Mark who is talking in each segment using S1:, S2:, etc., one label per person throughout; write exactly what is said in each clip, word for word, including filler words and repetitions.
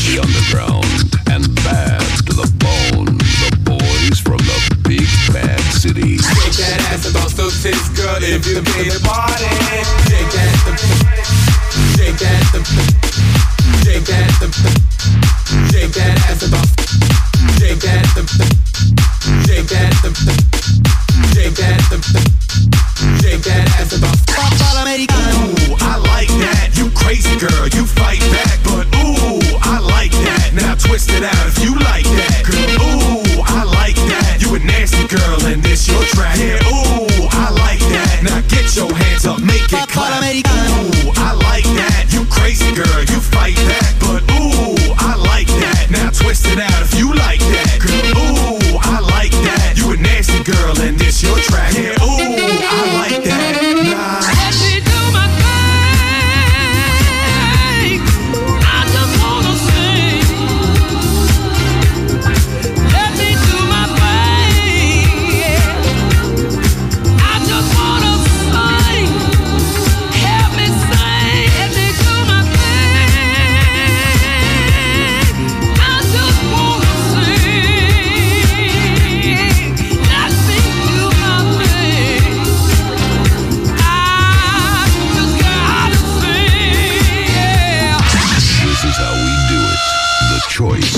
S1: the underground and bad to the bone. The boys from the big bad city.
S2: Shake that ass about so taste, girl, if you came to party. Shake that, the, shake that, the, shake that, the, shake that ass about. Shake that, the, shake that, the, shake that, the, shake that ass about.
S3: Ooh, I like that. You crazy girl, you fight back, but ooh, I like that. Now twist it out if you like that, girl. Ooh, I like that. You a nasty girl and this your track. Yeah, ooh, I like that. Now get your hands up, make it clap. Ooh, I like that. You crazy girl, you fight back, but ooh, I like that. Now twist it out if you like that, girl. Ooh, I like that. You a nasty girl and this your track. Yeah, ooh, I like that. Nah.
S4: Let me do my thing. I just wanna sing. Let me do my thing. I just wanna sing. Help me sing. Let me do my thing. I just wanna sing. Let me do my thing. I just gotta sing, yeah.
S1: This is how we do it. The choice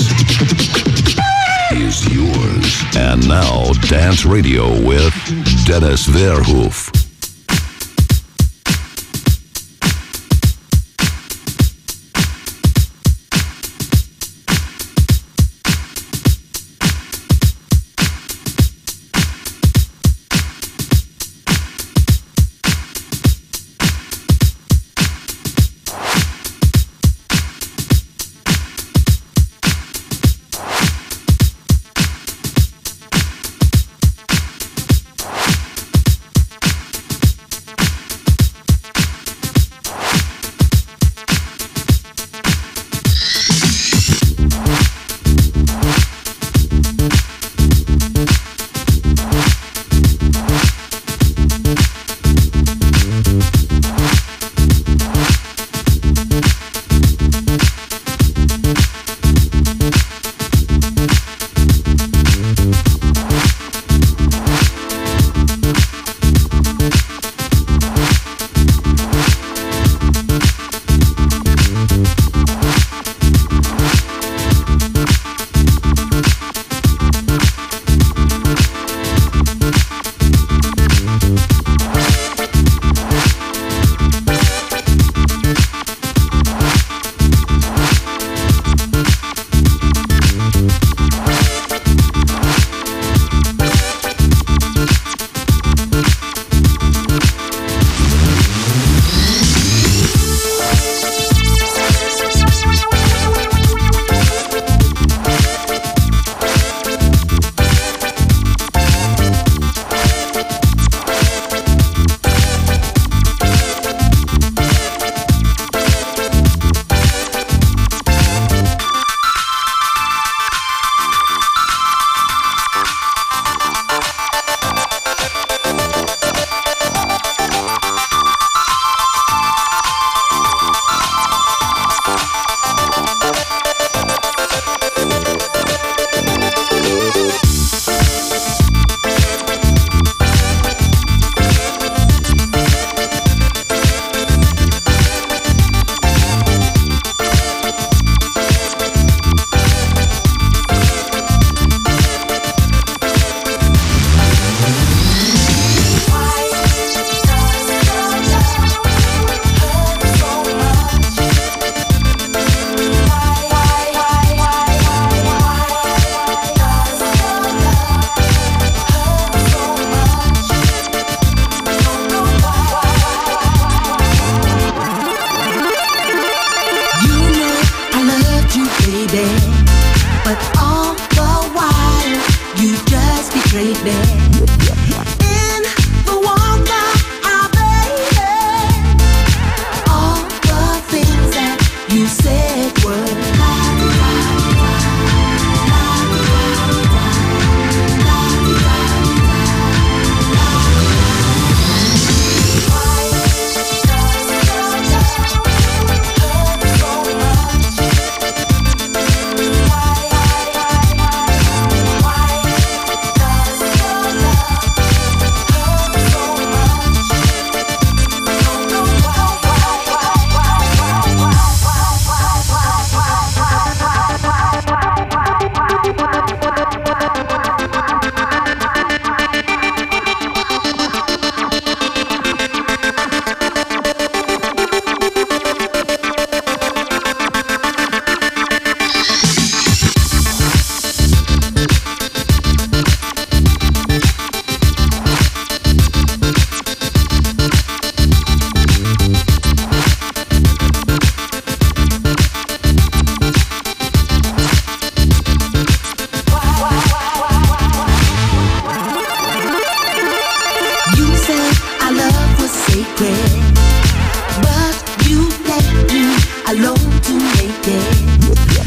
S1: is yours. And now, Dance Radio with Dennis Verhoof.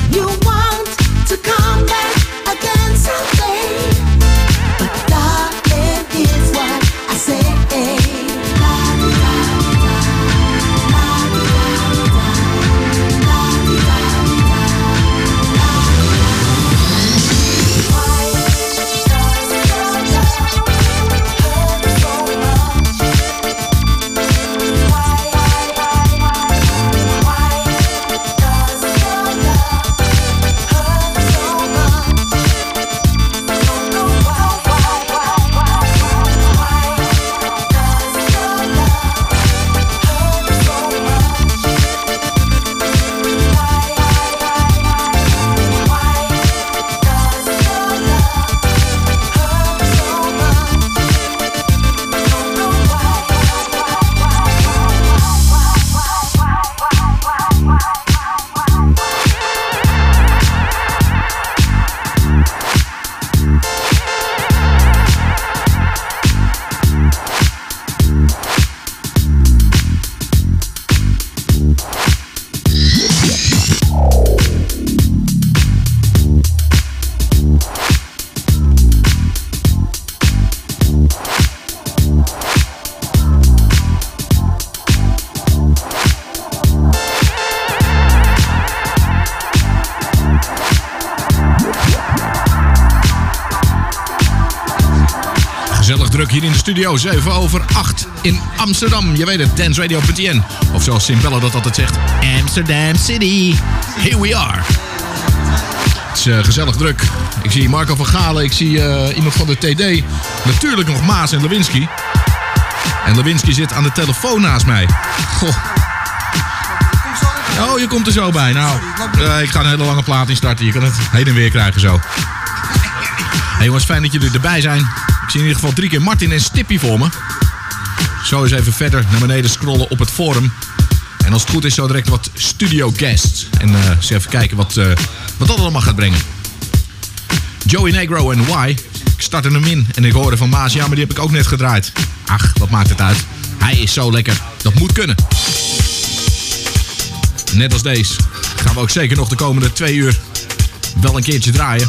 S5: druk hier in de studio. zeven over acht in Amsterdam. Je weet het, dance radio punt n. Of zoals Simpello dat altijd zegt, Amsterdam City. Here we are. Het is uh, gezellig druk. Ik zie Marco van Galen, ik zie uh, iemand van de T D. Natuurlijk nog Maas en Lewinsky. En Lewinsky zit aan de telefoon naast mij. Goh. Oh, je komt er zo bij. Nou, uh, ik ga een hele lange plaat instarten. Je kan het heen en weer krijgen zo. Hey jongens, fijn dat jullie erbij zijn. Ik zie in ieder geval drie keer Martin en Stippy voor me. Zo eens even verder naar beneden scrollen op het forum. En als het goed is, zo direct wat studio guests. En uh, eens even kijken wat, uh, wat dat allemaal gaat brengen. Joey Negro en Y. Ik startte hem in en ik hoorde van Maas, ja, maar die heb ik ook net gedraaid. Ach, wat maakt het uit? Hij is zo lekker. Dat moet kunnen. Net als deze gaan we ook zeker nog de komende twee uur wel een keertje draaien.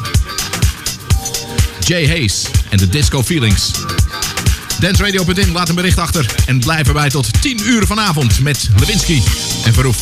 S5: Jay Hayes en de Disco Feelings. dance radio punt n, laat een bericht achter. En blijf erbij tot tien uur vanavond met Lewinsky en Verhoef.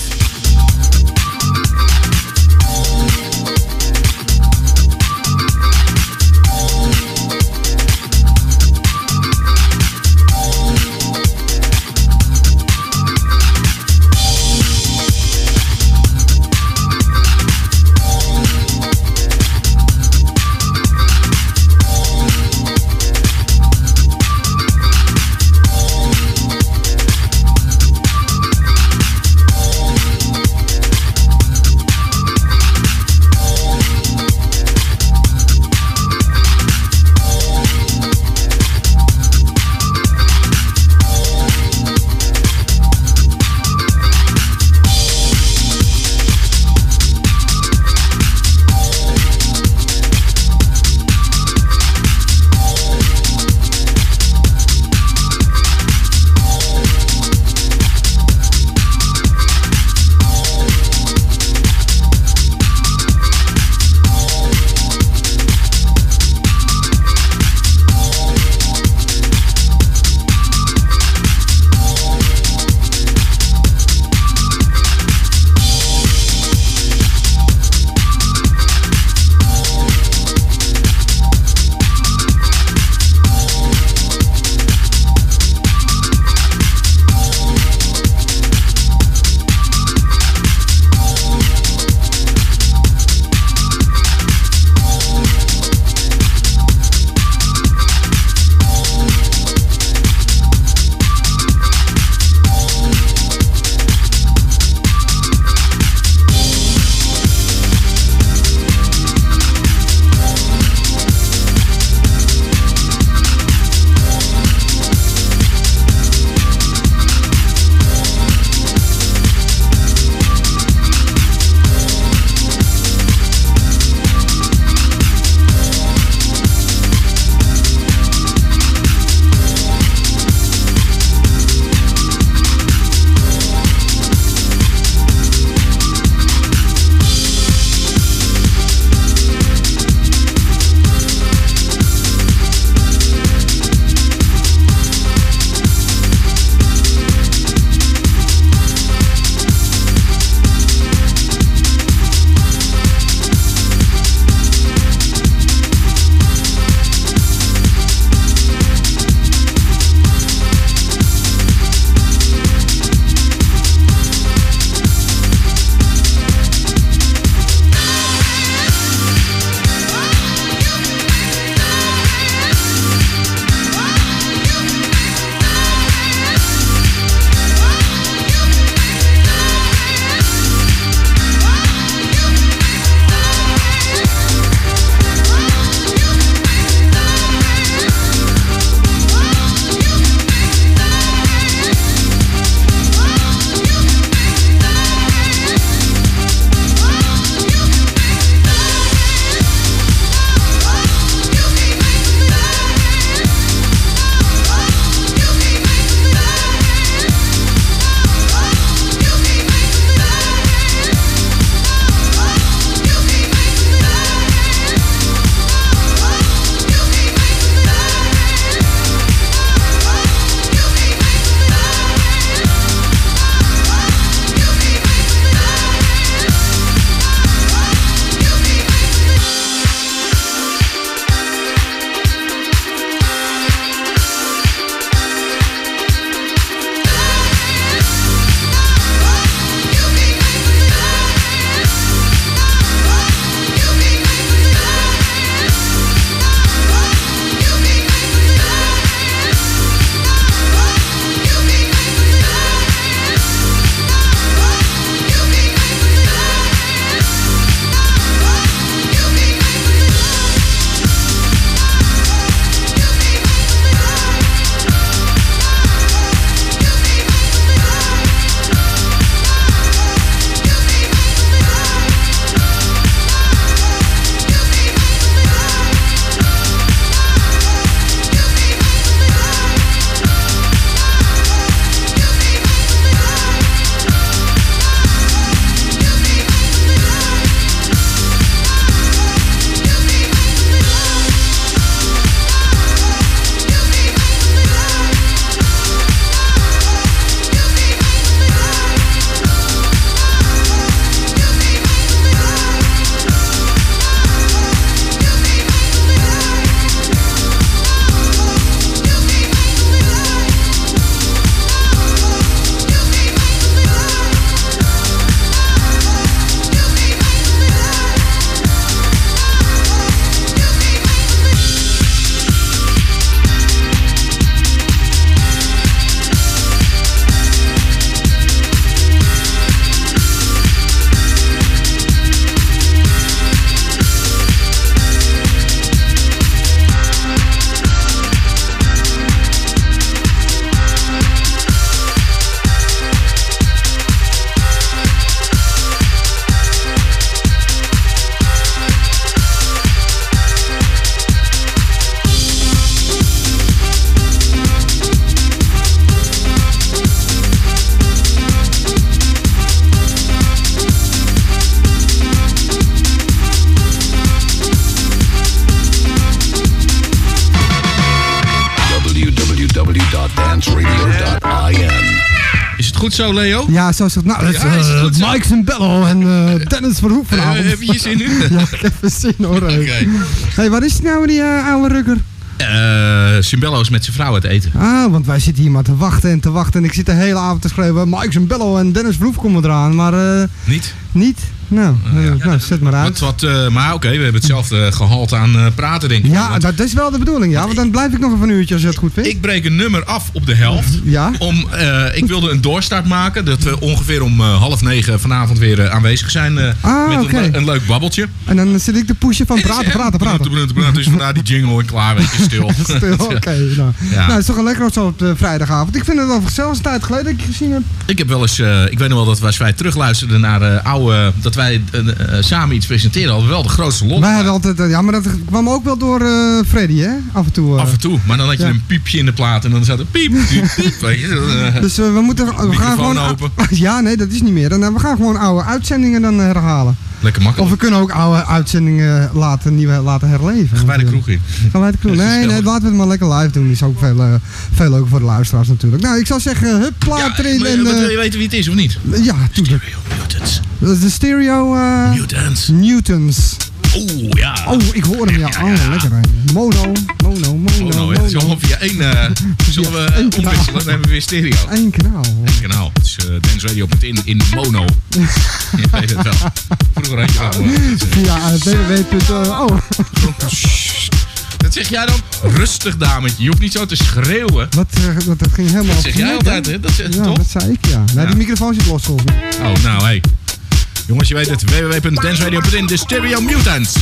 S5: goed zo, Leo?
S6: Ja, zo is het. Nou, dat is,
S5: Ja, is het
S6: uh,
S5: goed zo?
S6: Mike Zambello en uh, Dennis Verhoef
S5: Uh,
S6: vanavond.
S5: heb je hier zin in?
S6: Ja, ik heb er zin hoor. Oké.
S5: Oké.
S6: Hey, waar is het nou, die uh, oude rukker?
S5: Uh, Cimbello is met zijn vrouw uit eten.
S6: Ah, want wij zitten hier maar te wachten en te wachten. En ik zit de hele avond te schrijven. Mike Zambello en Dennis Verhoef komen eraan. Maar uh,
S5: Niet?
S6: niet? Nou, uh,
S5: ja.
S6: nou, zet maar uit.
S5: Wat, wat, uh, maar oké, okay, we hebben hetzelfde gehalte aan uh, praten, denk ik.
S6: Ja,
S5: Want
S6: dat is wel de bedoeling, ja. Want dan blijf ik nog even een uurtje als je het goed vindt.
S5: ik breek een nummer af op de helft.
S6: Ja.
S5: Om, uh, ik wilde een doorstart maken. Dat we ongeveer om uh, half negen vanavond weer uh, aanwezig zijn. Uh,
S6: Ah,
S5: met
S6: oké.
S5: een, een leuk babbeltje.
S6: En dan zit ik te pushen van praten, praten, praten.
S5: praten, praten. Dus vandaar die jingle en klaar, weet je, stil.
S6: Stil, oké. nou.
S5: Ja.
S6: nou, het is toch een lekker zo op de vrijdagavond. Ik vind het wel gezellig. Het is een tijd geleden dat ik je gezien heb.
S5: Ik heb wel eens, uh, ik weet nog wel dat wij, als wij terugluisterden naar uh, oude, dat wij uh, uh, samen iets presenteren, hadden we wel de grootste lol.
S6: Wij hadden altijd, uh, ja, maar dat kwam ook wel door uh, Freddy, hè? Af en toe. Uh.
S5: Af en toe, maar dan had je
S6: Ja.
S5: een piepje in de plaat en dan zat er piep, piep, piep, weet je. Uh,
S6: Dus uh, we moeten, we gaan
S5: Microfoon
S6: gewoon.
S5: open.
S6: Ja, nee, dat is niet meer. Dan, uh, we gaan gewoon oude uitzendingen dan uh, herhalen.
S5: lekker
S6: Of
S5: makkelijk.
S6: we kunnen ook oude uitzendingen laten, nieuwe laten herleven.
S5: Gaan wij de kroeg in.
S6: Gaan wij de kroeg?
S5: Dat is
S6: Nee, nee,
S5: gezellig.
S6: laten we het maar lekker live doen. Dat is ook veel, uh, veel leuker voor de luisteraars natuurlijk. Nou, ik zou zeggen, hup, plaat
S5: Ja,
S6: erin.
S5: maar,
S6: En,
S5: maar
S6: uh,
S5: wil je weten wie het is of niet?
S6: ja, tuurlijk.
S5: Stereo Mutants.
S6: Dat is de stereo uh,
S5: Mutants.
S6: Newtons.
S5: Oeh, ja.
S6: Oh, ik hoor hem, ja.
S5: Ja, ja, ja.
S6: Oh, lekker. Hè. Mono, mono, mono,
S5: Oh, nou, het is
S6: mono.
S5: allemaal via één. Uh, zullen we
S6: één
S5: uh,
S6: kanaal.
S5: omwisselen? Dan hebben we weer stereo.
S6: Eén kanaal.
S5: Eén kanaal. Het is uh, dance radio punt in in mono. Je weet het wel. Vroeger had je wel. Uh,
S6: Ja, uh, w w w. Oh,
S5: dat zeg jij dan? Rustig, dametje. Je hoeft niet zo te schreeuwen.
S6: wat, uh, dat, dat ging helemaal
S5: Dat zeg jij
S6: verkeerd,
S5: altijd, hè? Dat zeg,
S6: Ja,
S5: toch?
S6: dat zei ik, ja. Nee,
S5: Ja.
S6: die microfoon zit los volgens mij.
S5: Oh, nou, hey. Jongens, je weet het. w w w punt dance radio punt in. De Stereo Mutants.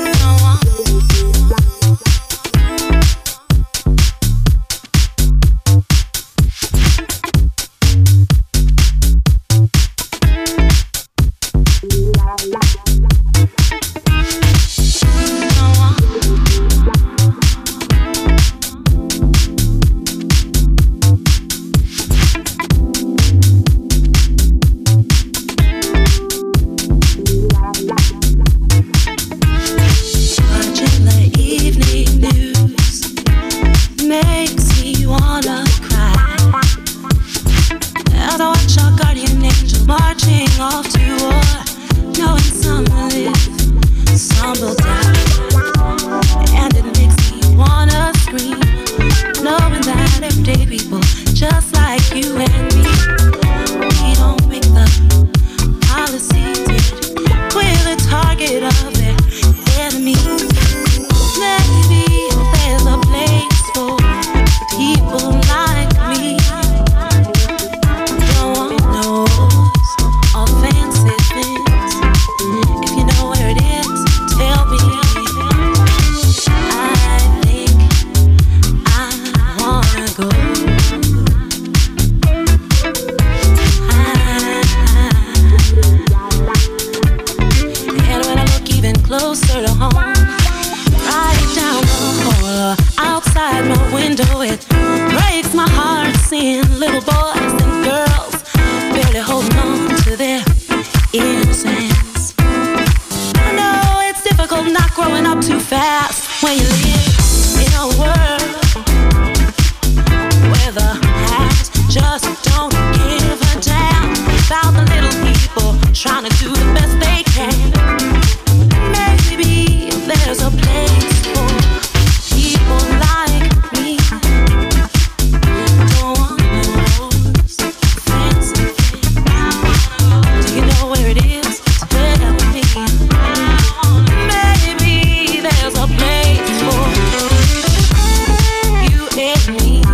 S7: Watching the evening news makes me wanna cry. As I watch our guardian angel marching off to war, knowing some will live, some will die. And it makes me wanna scream, knowing that everyday people just like you and me, we don't make the policies yet. We're the target of their enemies. Maybe there's a place for people like me. Don't want those offensive things. If you know where it is, tell me. I think I wanna go. And when I look even closer to home, right down the hall, outside my window, it breaks my heart seeing little boys and girls barely holding on to their innocence. I know it's difficult not growing up too fast when you live in a world where the past just don't give a damn about the little people trying to do the best they can. Maybe there's a place for people like me. Don't want those fancy things. Do you know where it is? Tell me. Maybe there's a place for you and me.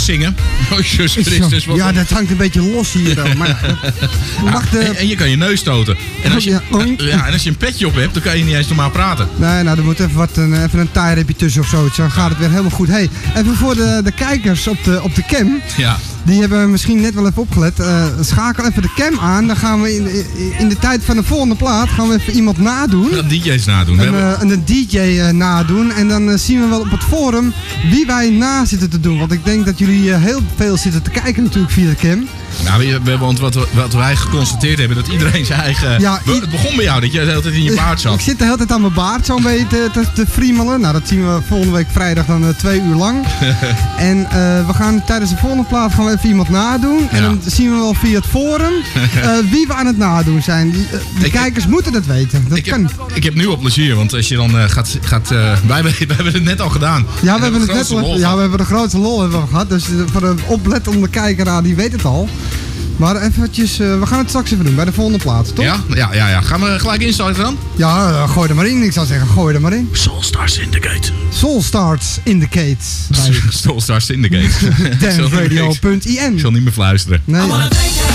S5: zingen. Oh, Jezus Christus. Wat
S6: Ja,
S5: een-
S6: dat hangt een beetje los hier dan. Maar ja, dat mag de...
S5: en, en je kan je neus stoten. En als je,
S6: Ja, oink.
S5: ja, en als je een petje op hebt, dan kan je niet eens normaal praten.
S6: Nee, nou, er moet even, wat, een, even een tie-rapje tussen of zoiets. Dan gaat het weer helemaal goed. Hey, even voor de, de kijkers op de, op de cam.
S5: Ja.
S6: Die hebben misschien net wel even opgelet. Uh, schakel even de cam aan. Dan gaan we in, in, in de tijd van de volgende plaat gaan we even iemand nadoen.
S5: We gaan D J's nadoen. We
S6: Een,
S5: hebben-
S6: uh, een D J uh, nadoen. En dan uh, zien we wel op het forum wie wij na zitten te doen. Want ik denk dat jullie uh, heel veel zitten te kijken natuurlijk via de cam.
S5: Nou, we, we, want wat, we- wat wij geconstateerd hebben, dat iedereen zijn eigen...
S6: Ja,
S5: We-
S6: i-
S5: het begon bij jou, dat je de hele tijd in je baard zat.
S6: Ik zit de hele tijd aan mijn baard zo'n beetje te, te, te friemelen. Nou, dat zien we volgende week vrijdag dan uh, twee uur lang. En uh, we gaan tijdens de volgende plaat gaan we even iemand nadoen. En
S5: Ja.
S6: dan zien we wel via het forum uh, wie we aan het nadoen zijn. Die, uh, de
S5: Ik-
S6: kijkers moeten dat weten. Dat
S5: Ik
S6: kan.
S5: heb, ik heb nu al plezier, want als je dan eh, gaat... gaat uh, wij, wij hebben het net al gedaan.
S6: Ja,
S5: En
S6: we hebben, het net,
S5: grootste lol
S6: ja, we
S5: gehad.
S6: hebben de grootste lol hebben we gehad. Dus uh, voor de oplettende kijker, die weet het al. Maar eventjes, uh, we gaan het straks even doen bij de volgende plaat, toch?
S5: Ja, ja, ja, ja. Gaan we gelijk instarten dan?
S6: Ja, uh, gooi er maar in. Ik zou zeggen, gooi er maar in.
S5: Soulstar Syndicate.
S6: Soul Starts Indicate bij
S5: Soulstar Syndicate. Ik zal niet meer-
S6: danceradio punt i
S5: Ik
S6: n.
S5: zal niet meer fluisteren.
S6: Nee, ja.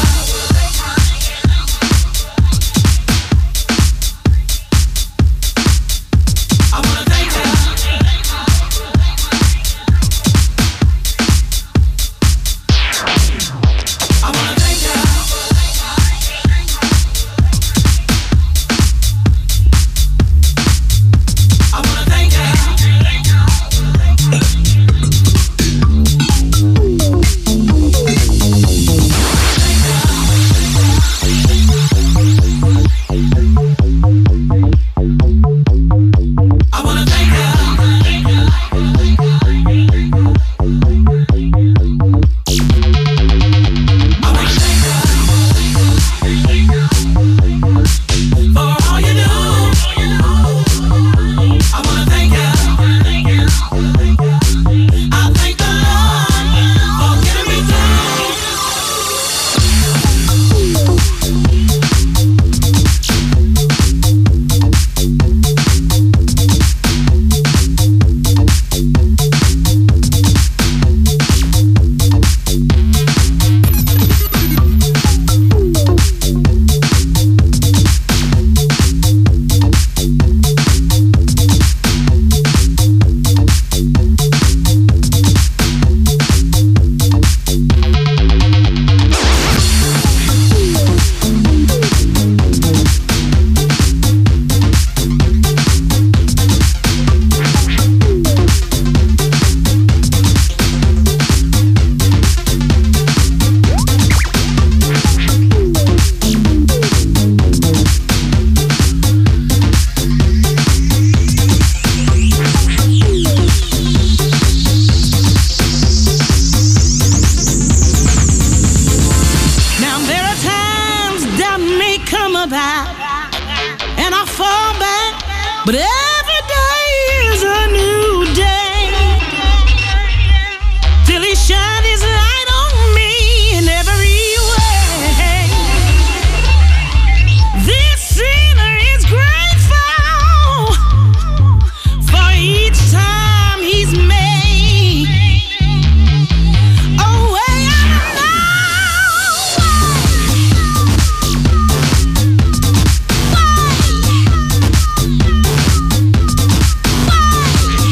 S4: But every day is a new day. Till he shine his light on me in every way. This sinner is grateful for each time he's made a way out of no way.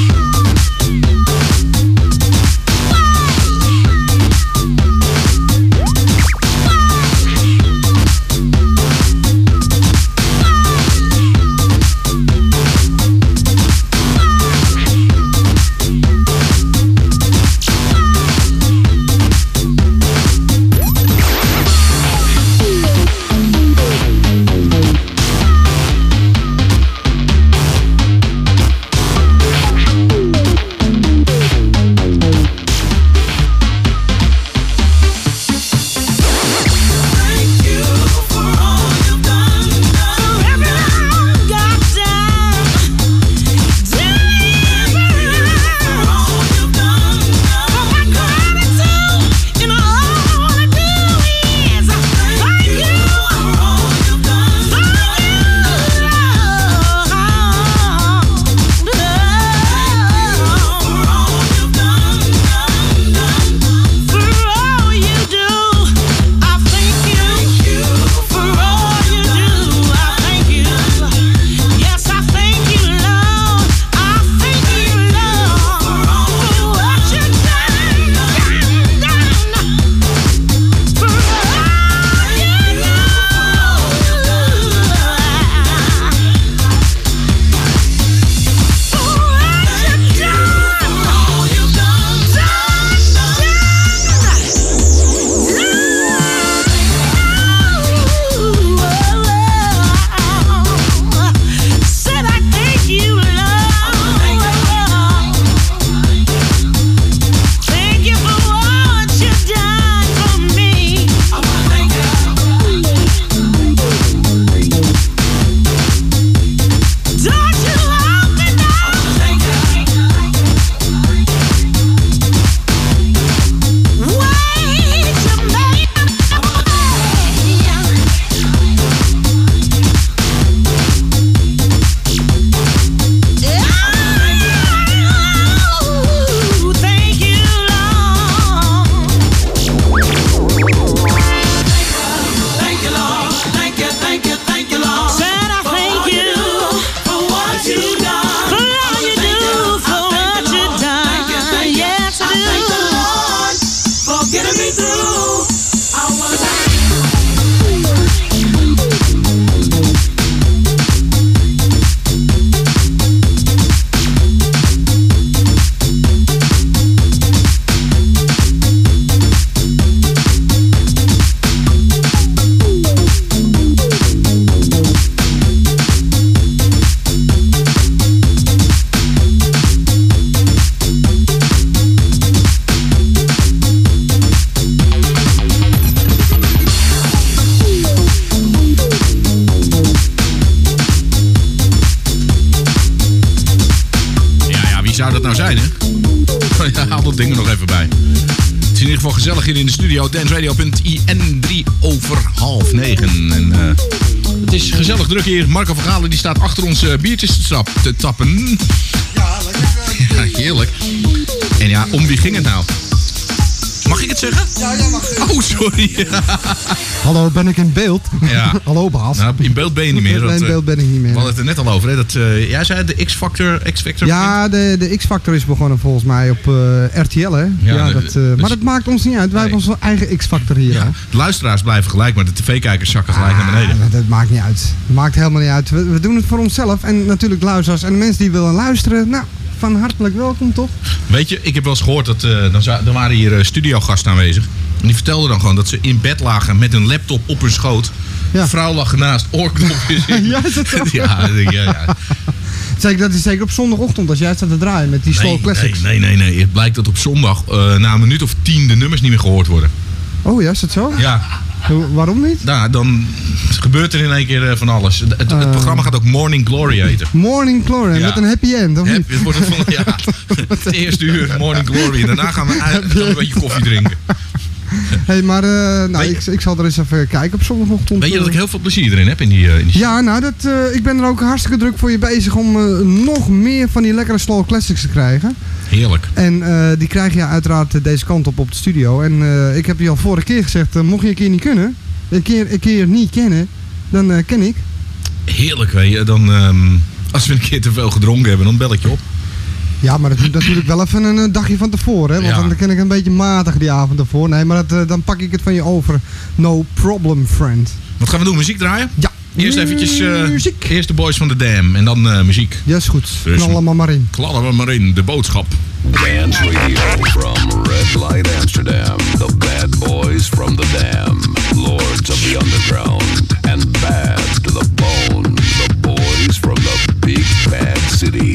S5: dat ding er nog even bij. Het is in ieder geval gezellig hier in de studio. danceradio punt i n, drie over half negen. En uh, het is gezellig druk hier. Marco van Galen die staat achter ons uh, biertjes te, trap, te tappen.
S6: Ja, lekker.
S5: Ja, heerlijk. En ja, om wie ging het nou? Mag ik het zeggen?
S6: Ja, jij mag het.
S5: Oh, sorry.
S6: Hallo, ben ik in beeld?
S5: Ja.
S6: Hallo, baas.
S5: Nou, in beeld ben je niet meer.
S6: Nee, in beeld ben ik niet meer.
S5: We hadden het er net al over. Hè? Dat, uh, jij zei de X-Factor. X-Factor
S6: Ja, de, de X-Factor is begonnen volgens mij op uh, R T L, hè? Ja,
S5: Ja,
S6: dat, uh,
S5: dus-
S6: maar dat maakt ons niet uit. Wij
S5: Nee.
S6: hebben onze eigen X-Factor hier,
S5: Ja,
S6: hè?
S5: de luisteraars blijven gelijk, maar de tv-kijkers zakken gelijk naar beneden.
S6: Ah, dat maakt niet uit. Dat maakt helemaal niet uit. We, we doen het voor onszelf en natuurlijk luisteraars. En de mensen die willen luisteren, nou, van hartelijk welkom, toch?
S5: Weet je, ik heb wel eens gehoord dat uh, dan, za- dan waren hier uh, studiogasten aanwezig. En die vertelden dan gewoon dat ze in bed lagen met een laptop op hun schoot.
S6: Ja.
S5: Vrouw lag ernaast, oorknopjes in.
S6: Ja, is dat zo?
S5: Ja, ja, ja.
S6: Zeker, dat is zeker op zondagochtend als jij staat te draaien met die Soul
S5: Nee,
S6: Classics.
S5: nee, nee, nee, nee. Het blijkt dat op zondag uh, na een minuut of tien de nummers niet meer gehoord worden.
S6: Oh ja, is dat zo?
S5: Ja,
S6: Hoe- Waarom niet?
S5: nou, dan gebeurt er in één keer uh, van alles. Het, het, het
S6: Uh.
S5: programma gaat ook Morning Glory heten.
S6: Morning Glory,
S5: Ja.
S6: met een happy end, of
S5: Heb,
S6: niet?
S5: het wordt het, van, ja, het eerste uur Morning Glory. En daarna gaan we, uit- gaan we een beetje koffie drinken.
S6: Hey, maar uh, nou,
S5: Weet
S6: ik, ik zal er eens even kijken op zondagochtend.
S5: Weet je dat ik
S6: uh.
S5: heel veel plezier erin heb in die, uh, in die
S6: Ja, nou, dat, uh, ik ben er ook hartstikke druk voor je bezig om uh, nog meer van die lekkere slow classics te krijgen.
S5: Heerlijk.
S6: En uh, die krijg je uiteraard uh, deze kant op op de studio. En uh, ik heb je al vorige keer gezegd, uh, mocht je een keer niet kunnen, een keer, een keer niet kennen, dan uh, ken ik.
S5: Heerlijk, weet je. Dan, um, als we een keer te veel gedronken hebben, dan bel ik je op.
S6: Ja, maar dat moet natuurlijk wel even een uh, dagje van tevoren, hè? Want
S5: Ja.
S6: dan ken ik een beetje matig die avond ervoor. Nee, maar dat, uh, dan pak ik het van je over. No problem, friend.
S5: Wat gaan we doen? Muziek draaien?
S6: Ja.
S5: Eerst eventjes uh,
S6: Muziek.
S5: eerst de Boys van de Dam en dan uh, muziek.
S6: Ja, is goed.
S5: Dus-
S6: Knal allemaal maar in.
S5: Kladden we maar in, de boodschap.
S1: Dance Radio from Red Light Amsterdam. The bad boys from the Dam. Lords of the Underground. And bad to the bone. The boys from the big bad city.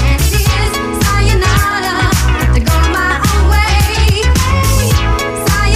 S8: Sayonara, to go my own way.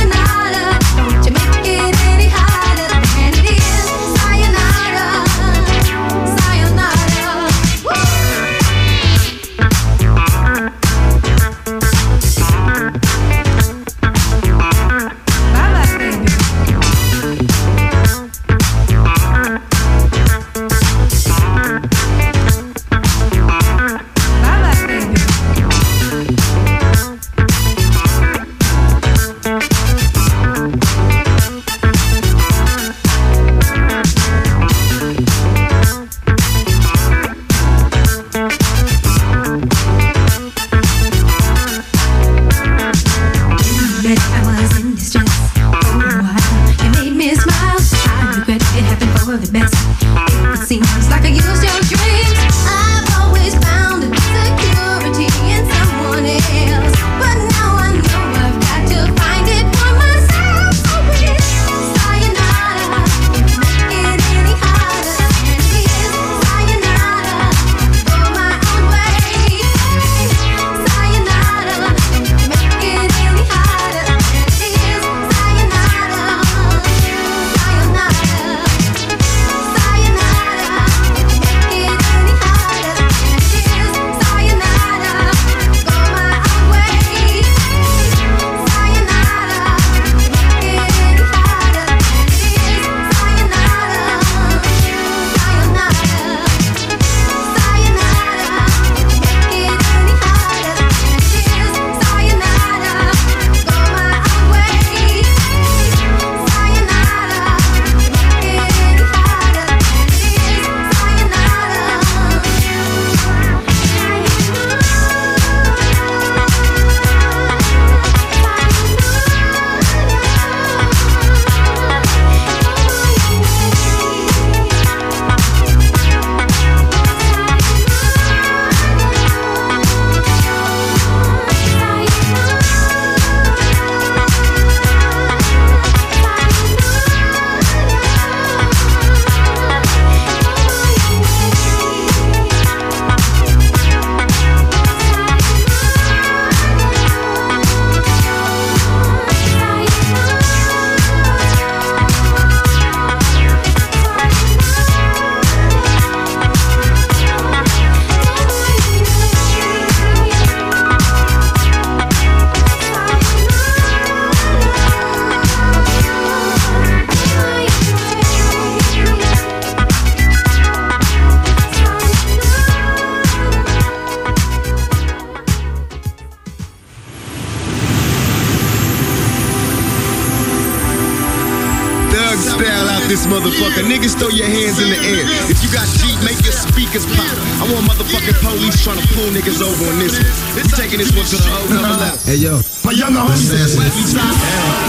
S3: this motherfucker. Niggas throw your hands in the air. If you got Jeep, make your speakers pop. I want motherfucking police trying to pull niggas over on this one. They're taking this one to the whole nother level.
S6: Hey yo,
S3: my younger homies is Wesley Snipes.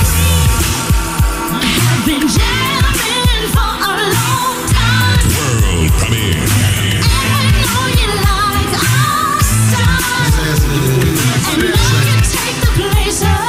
S7: I've been jamming for a long time.
S1: World premiere.
S7: And I know you like our style. And I can take the place of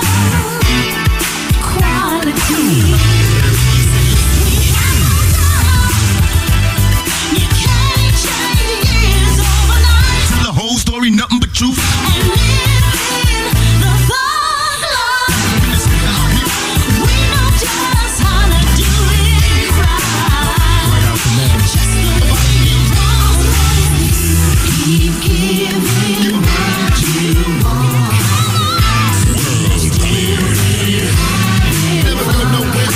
S7: quality. We have no doubt. You can't change years overnight.
S3: Tell the whole story, nothing but truth.
S7: And live in the thug life. We know just how to do it right. Just the way you want it. Keep giving what you want.
S1: World premiere.
S3: Never go nowhere.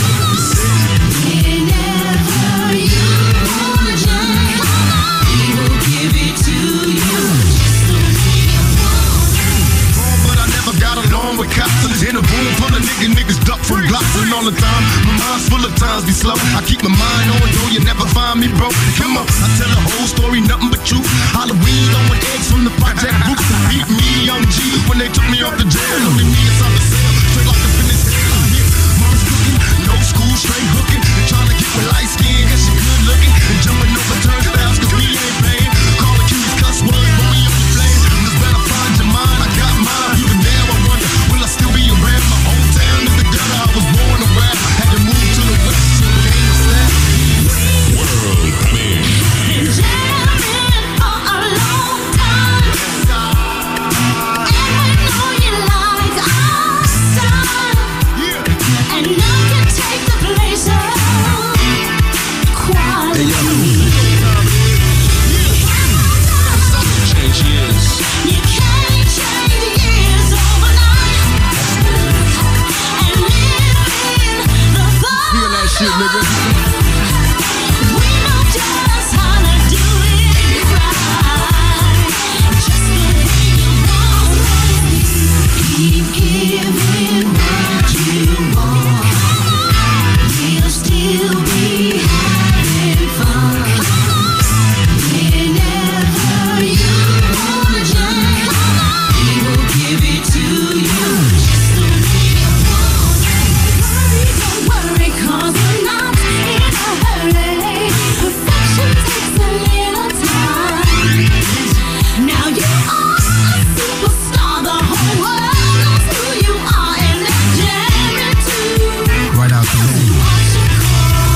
S7: Whenever you want it, we will give it to you. Just the way you want it.
S3: But I never got along with cops. In a room full of nigga, niggas duck from blocks. And all the time, my mind's full of times be slow. I keep my mind on, though you never find me broke. Come on, I tell the whole story, nothing but truth. Halloween throwing eggs from the project roof. Beat me, young G, when they took me off the jail. Only me inside the cell, straight like a finish hell. Yeah, mom's cooking, no school, straight hooking. And trying to get with light skin, cause she good looking. And jumping over turnstiles, cause we ain't paying. Calling cuties cuss words, but we on the flame. Just better find your mind, I got mine. Even now I wonder, will I still be around? My hometown is the gutter, I was born around. Had to move to the west, so it ain't no sad.
S1: World premiere.
S7: Been jamming for a long time. And I know you like our style. And I can take the place of quality.
S3: Change years.
S7: You can't change years overnight. And live in the
S3: Feel that shit, nigga.
S7: we know just how to do it right. Just the way you want it. Keep giving what you want. We'll still be having fun. Whenever you want it, we will give it to you. Just the way you want it. Don't worry, 'cause we're not in a hurry. Perfection takes a little time. Now you are a superstar. The whole world knows who you are, and they're jamming too.
S6: right out the name.
S7: Watch it call.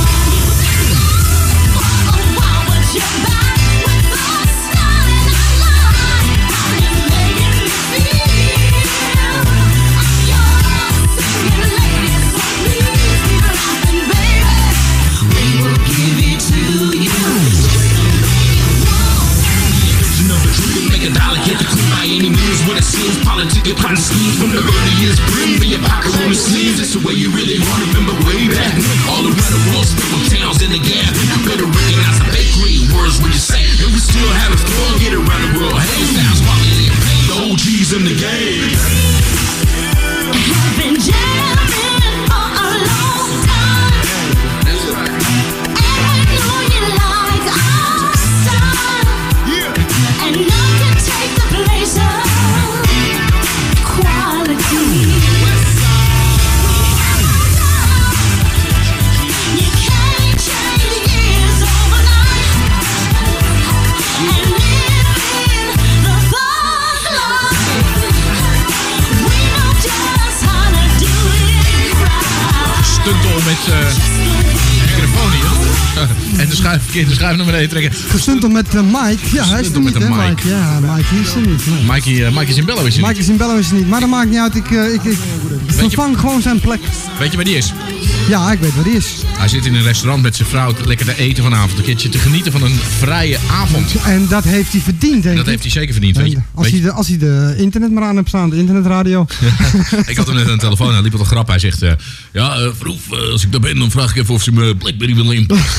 S7: Oh, wow, but you're back with us, starting a line. How you making me feel? I'm your singing lady, so please keep laughing, baby. We will give it to you. Just the way you want it.
S8: You know the truth, make a dollar, get the cream by any means. What it seems, politic, plotting schemes from the earliest brim for your pocket on the sleeves. That's the way you really want to remember way back. All around the world, spitting towns in the gap. You better recognize the bakery words when you say, and we still have a floor, get around the world. Hey, sounds quality and pain, the O Gs in the game.
S7: I've been jamming for a long time. And I know you like our style. And I can take the place of quality. You can't change years overnight. And live in the thug life. We know just how to do it right.
S5: Stuntel met eh microfoon hier. En de schuif, verkeerde schuif naar beneden trekken.
S6: Gestuntel met uh, Mike. Ja, hij is er
S5: Gestuntel
S6: niet,
S5: met
S6: hè,
S5: een Mike.
S6: Mike. Ja, Mike is er niet. Nee.
S5: Mikey, uh, Mikey Zimbello is hier.
S6: Mike is in Bello is er niet, maar dat maakt niet uit. Ik, uh, ik, ik vervang gewoon zijn plek.
S5: Weet je waar die is?
S6: Ja, ik weet waar die is.
S5: Hij zit in een restaurant met zijn vrouw lekker te eten vanavond. Een keertje te genieten van een vrije avond.
S6: En dat heeft hij verdiend, denk ik.
S5: Dat heeft hij zeker verdiend. Weet je,
S6: En als,
S5: weet
S6: hij
S5: je,
S6: de, als hij de internet maar aan heeft staan, de internetradio.
S5: ik had hem net aan de telefoon en hij liep wat een grap. Hij zegt, uh, ja, uh, Vroef, uh, als ik daar ben, dan vraag ik even of ze mijn Blackberry willen inpassen.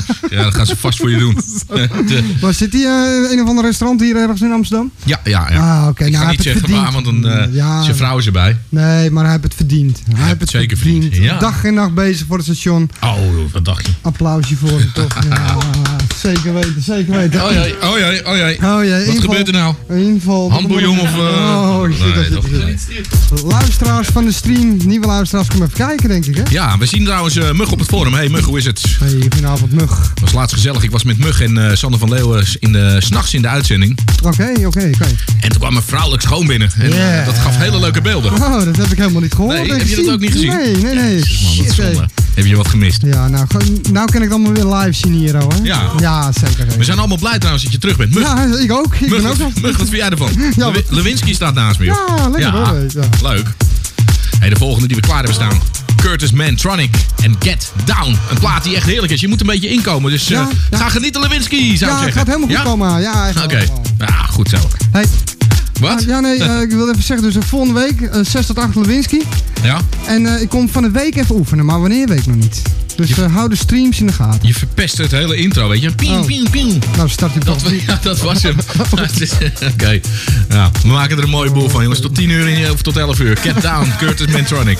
S5: Ja, dat gaan ze vast voor je doen.
S6: Maar zit hij uh, een of ander restaurant hier ergens in Amsterdam?
S5: Ja, ja, ja.
S6: Ah, oké. Okay.
S5: Ik
S6: Nou,
S5: ga niet zeggen waar, want dan uh,
S6: ja,
S5: is je vrouw is erbij.
S6: Nee, maar hij heeft het verdiend. Hij, hij heeft het
S5: zeker
S6: verdiend.
S5: verdiend. Ja.
S6: Dag en nacht bezig voor het station.
S5: Oh, wat dacht je?
S6: Applausje voor hem, toch? Ja, zeker weten, zeker weten.
S5: Oh jee, oh jee, oh jee.
S6: Oh jee,
S5: wat
S6: inval,
S5: gebeurt er nou?
S6: Inval.
S5: Handboeien of... Uh...
S6: Oh, shit,
S5: nee,
S6: dat is luisteraars van de stream, nieuwe luisteraars, kom even kijken, denk ik, hè?
S5: Ja, we zien trouwens uh, Mug op het forum. Hey Mug, hoe is het?
S6: Hey, goedenavond Mug.
S5: Het was laatst gezellig. Ik was met Mug en uh, Sander van Leeuwen in de, 's nachts in de uitzending.
S6: Oké, oké, oké.
S5: En toen kwam een vrouwelijk schoon binnen. En
S6: yeah.
S5: uh, dat gaf hele leuke beelden.
S6: Oh, dat heb ik helemaal niet gehoord.
S5: Nee, heb je dat ook niet gezien?
S6: Nee, nee, nee.
S5: Jezus, man, dat is
S6: Shit,
S5: zonde.
S6: hey.
S5: Heb je wat gemist?
S6: Ja, nou, nou kan ik dan maar weer live zien hier, hoor.
S5: Ja.
S6: Ja, zeker, zeker.
S5: We zijn allemaal blij trouwens dat je terug bent. Mug.
S6: Ja, ik ook. Ik
S5: Mug,
S6: ben ook
S5: wat, Mug, wat vind jij ervan?
S6: Ja,
S5: Le Lewinsky staat naast me, joh.
S6: Ja, lekker
S5: ja,
S6: hoor. Ja.
S5: Leuk. Hey, de volgende die we klaar hebben staan. Curtis Mantronic en Get Down. Een plaat die echt heerlijk is. Je moet een beetje inkomen. Dus uh,
S6: ja, ja.
S5: ga genieten, Lewinsky, zou
S6: ja,
S5: ik zeggen.
S6: Ja, het gaat helemaal goed
S5: ja?
S6: komen. Ja,
S5: Oké. Okay. Ja, goed zo.
S6: Hey.
S5: Wat?
S6: Ja, nee, uh, ik wil even zeggen. Dus uh, volgende week uh, zes tot acht Lewinsky.
S5: Ja.
S6: En uh, ik kom van de week even oefenen. Maar wanneer weet ik nog niet. Dus uh, hou de streams in de gaten.
S5: Je verpest het hele intro, weet je. Pien,
S6: oh.
S5: pien, pien.
S6: Nou, start ik
S5: dat, ja, dat was hem. Oké. Okay. Ja, we maken er een mooie boel van, jongens. Tot tien uur in, of tot elf uur. Get Down, Curtis Mantronic.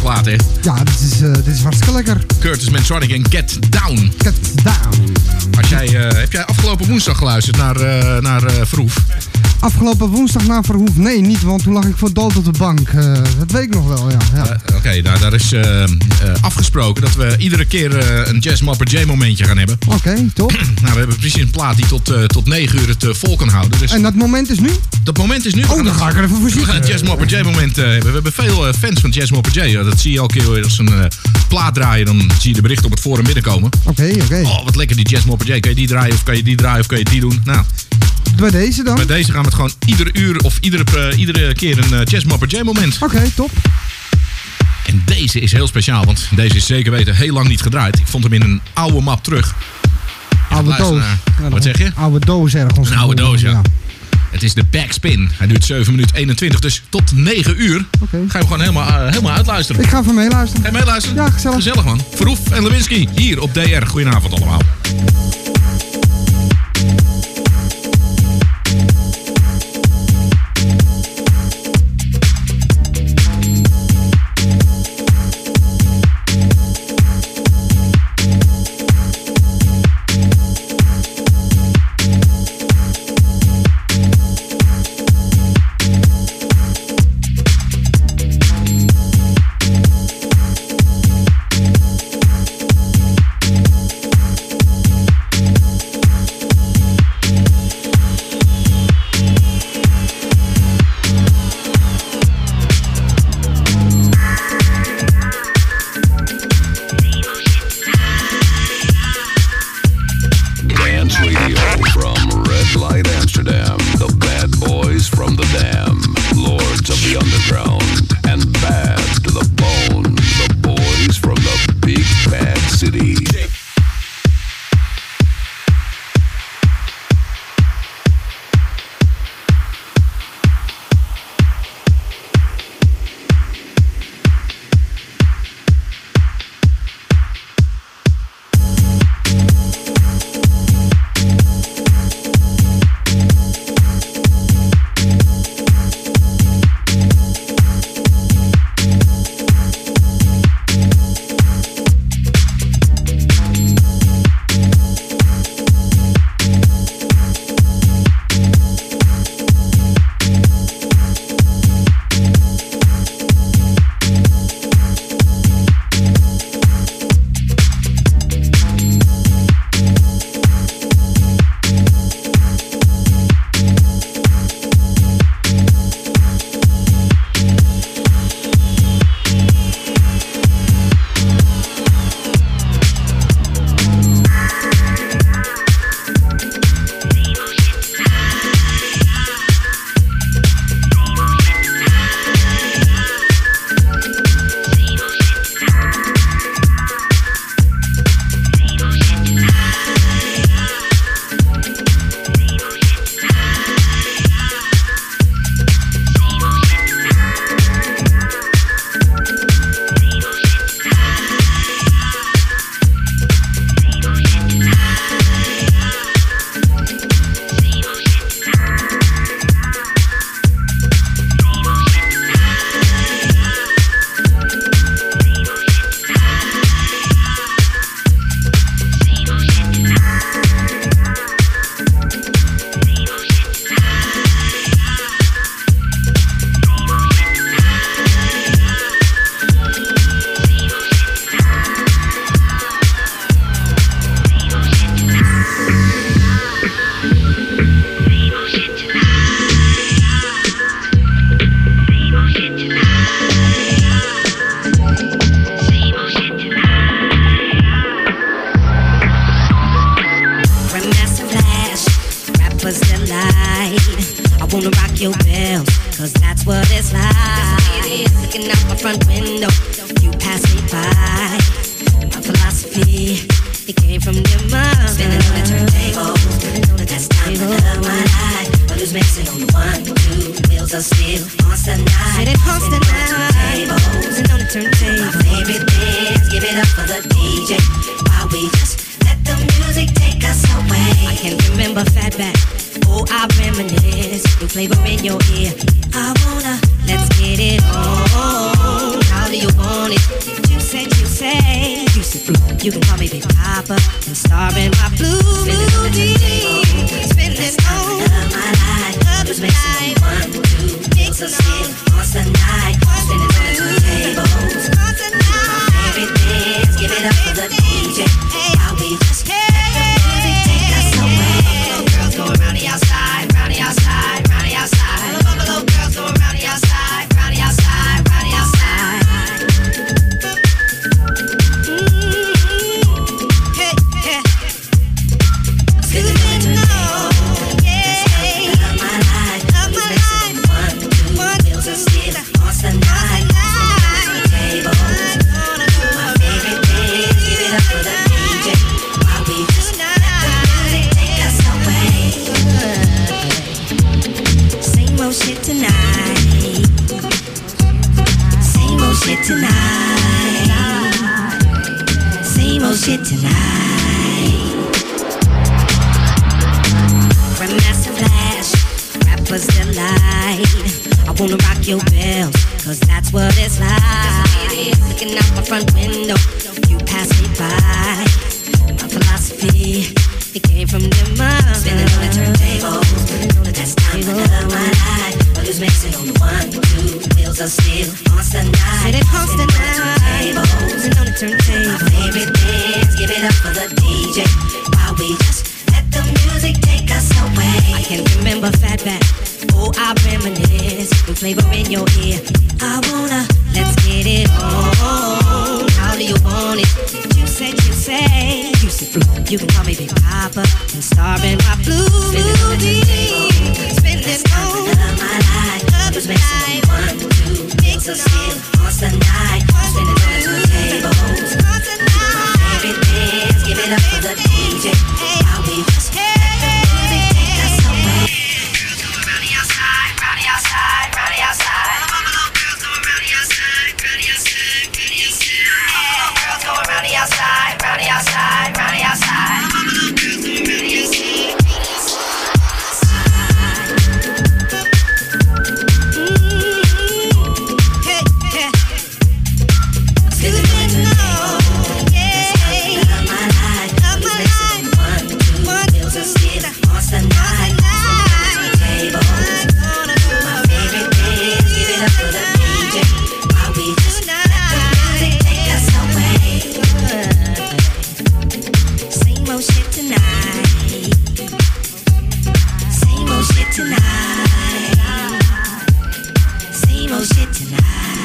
S5: plaat, hè?
S6: Ja, dit is, uh, dit is hartstikke lekker.
S5: Curtis Mantronic en Get Down.
S6: Get Down.
S5: Als jij, uh, heb jij afgelopen woensdag geluisterd naar, uh, naar uh, Verhoef?
S6: Afgelopen woensdag naar Verhoef? Nee, niet, want toen lag ik voor dood op de bank. Uh, dat weet ik nog wel, ja. ja.
S5: Uh, Oké, okay, nou, daar is uh, uh, afgesproken dat we iedere keer uh, een Jazz Mopper J momentje gaan hebben.
S6: Oké, okay, top.
S5: Nou, we hebben precies een plaat die tot, uh, tot negen uur het uh, vol kan houden. Dus
S6: en dat moment is nu?
S5: Dat moment is nu.
S6: Oh, dan ga ik er even voor zitten.
S5: We gaan het Jazz Mopper J moment uh, hebben. We hebben veel uh, fans van Jazz Mopper J. Uh, dat zie je elke keer als een uh, plaat draaien. Dan zie je de berichten op het forum binnenkomen.
S6: Oké, okay, oké. Okay.
S5: Oh, wat lekker die Jazz Mopper J. Kan je die draaien of kan je die draaien of kan je die doen? Nou...
S6: Bij deze dan?
S5: Bij deze gaan we het gewoon iedere uur of iedere, uh, iedere keer een uh, Jazz Mopper J moment.
S6: Oké, okay, top.
S5: En deze is heel speciaal, want deze is zeker weten heel lang niet gedraaid. Ik vond hem in een oude map terug.
S6: Oude doos.
S5: Ja, wat zeg je?
S6: Oude doos ergens.
S5: Een oude doos, ja. ja. Het is de Backspin. Hij duurt zeven minuten eenentwintig, dus tot negen uur.
S6: Okay.
S5: Ga je hem gewoon helemaal, uh, helemaal uitluisteren.
S6: Ik ga even meeluisteren.
S5: Ga je meeluisteren?
S6: Ja, gezellig.
S5: Gezellig, man. Verhoef en Lewinsky, hier op D R. Goedenavond allemaal.
S9: Flavor in your ear. I wanna, let's get it on. How do you want it?
S7: You can call me Big Papa. I'm starving my blue moody. Spending all my life. Love is life. One, two, mix a still. Constant night. Spending on the tables. Constant night. My favorite things. Give it up for the D J. I'll be just let the music take us away. Girls go around the outside, round the outside, round the outside. Buffalo girls go around the outside, round the outside, round the outside. Shit tonight. Grandmaster Flash, rapper's delight. I wanna rock your bells, cause that's what it's like. Looking out my front window, you pass me by. My philosophy, it came from your mother. Spinning on the turntable, spinning on the that's time for love my life. But who's mixing on the one, two, wheels are still constant night. Said it constant night, spinning on the turntable. My favorite things, give it up for the D J. While we just let the music take us away. I can remember Fatback, oh I reminisce. With flavor in your ear, I wanna, let's get it on. How do you want it? You said, you say, you said fruit. You can call me Big Papa. I'm starving my blue moody. Spending all my life. Love is life. One, two, mix a still. Constant night. Spending on the tables. Constant night. My favorite things. Give it up for the D J. I'll be just let the music take us away. Girls go around the outside, round the outside, round the outside. Girls go around the outside, round the outside, round the outside. Girls go around the outside, round the outside, round the outside. Girls go around the outside. Same old shit tonight.